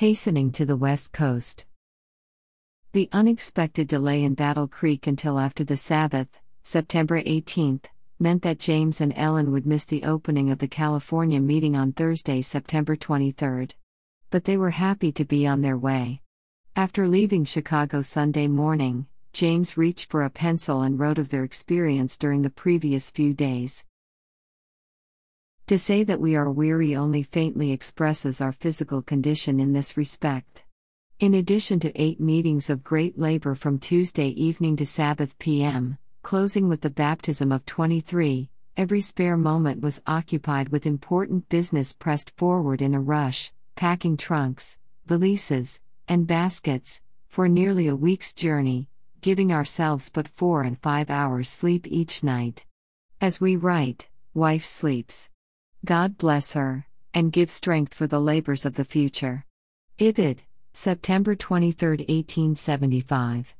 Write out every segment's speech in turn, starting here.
Hastening to the West Coast. The unexpected delay in Battle Creek until after the Sabbath, September 18th, meant that James and Ellen would miss the opening of the California meeting on Thursday, September 23rd. But they were happy to be on their way. After leaving Chicago Sunday morning, James reached for a pencil and wrote of their experience during the previous few days. To say that we are weary only faintly expresses our physical condition in this respect. In addition to 8 meetings of great labor from Tuesday evening to Sabbath p.m., closing with the baptism of 23, every spare moment was occupied with important business pressed forward in a rush, packing trunks, valises, and baskets, for nearly a week's journey, giving ourselves but 4 and 5 hours sleep each night. As we write, wife sleeps. God bless her, and give strength for the labors of the future. Ibid, September 23, 1875.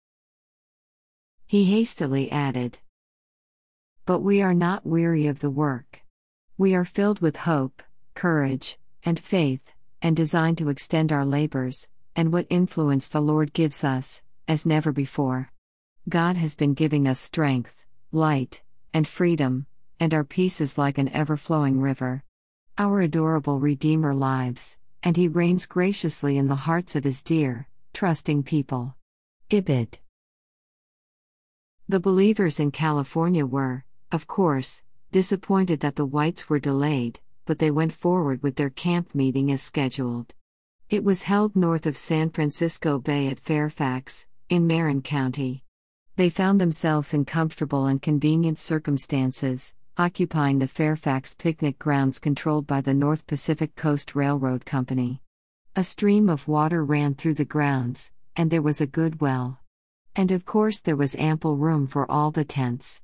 He hastily added, "But we are not weary of the work. We are filled with hope, courage, and faith, and designed to extend our labors, and what influence the Lord gives us, as never before. God has been giving us strength, light, and freedom, and our peace is like an ever-flowing river. Our adorable Redeemer lives, and He reigns graciously in the hearts of His dear, trusting people." Ibid. The believers in California were, of course, disappointed that the Whites were delayed, but they went forward with their camp meeting as scheduled. It was held north of San Francisco Bay at Fairfax, in Marin County. They found themselves in comfortable and convenient circumstances, occupying the Fairfax picnic grounds controlled by the North Pacific Coast Railroad Company. A stream of water ran through the grounds, and there was a good well. And of course there was ample room for all the tents.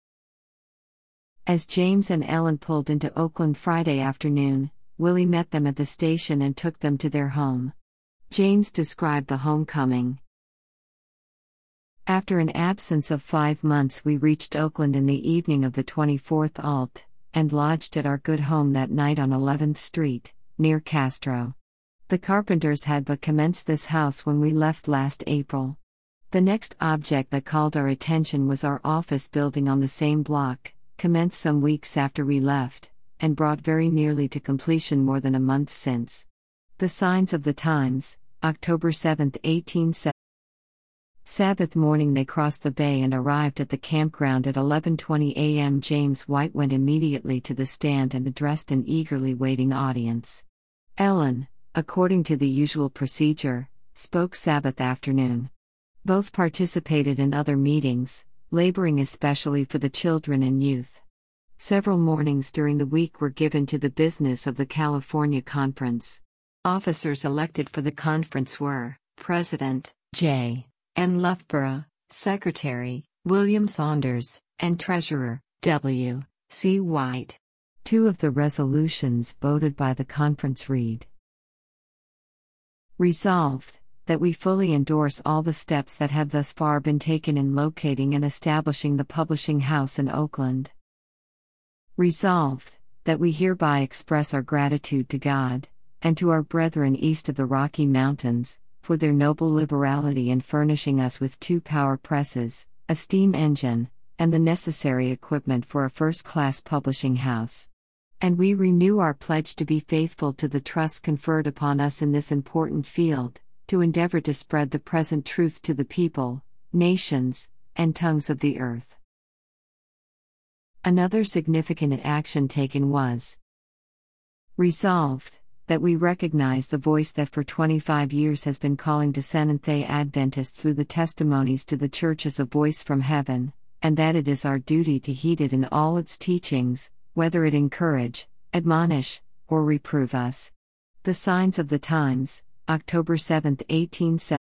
As James and Ellen pulled into Oakland Friday afternoon, Willie met them at the station and took them to their home. James described the homecoming. After an absence of 5 months, we reached Oakland in the evening of the 24th ult, and lodged at our good home that night on 11th Street, near Castro. The carpenters had but commenced this house when we left last April. The next object that called our attention was our office building on the same block, commenced some weeks after we left, and brought very nearly to completion more than a month since. The signs of the times, October 7, 1870. Sabbath morning they crossed the bay and arrived at the campground at 11:20 a.m. James White went immediately to the stand and addressed an eagerly waiting audience. Ellen, according to the usual procedure, spoke Sabbath afternoon. Both participated in other meetings, laboring especially for the children and youth. Several mornings during the week were given to the business of the California Conference. Officers elected for the conference were President J. N. Loughborough, Secretary William Saunders, and Treasurer W. C. White. 2 of the resolutions voted by the conference read: Resolved, that we fully endorse all the steps that have thus far been taken in locating and establishing the publishing house in Oakland. Resolved, that we hereby express our gratitude to God, and to our brethren east of the Rocky Mountains, for their noble liberality in furnishing us with 2 power presses, a steam engine, and the necessary equipment for a first-class publishing house. And we renew our pledge to be faithful to the trust conferred upon us in this important field, to endeavor to spread the present truth to the people, nations, and tongues of the earth. Another significant action taken was resolved, that we recognize the voice that for 25 years has been calling to Seventh-day Adventists through the testimonies to the Church as a voice from heaven, and that it is our duty to heed it in all its teachings, whether it encourage, admonish, or reprove us. The signs of the times, October 7, 1870.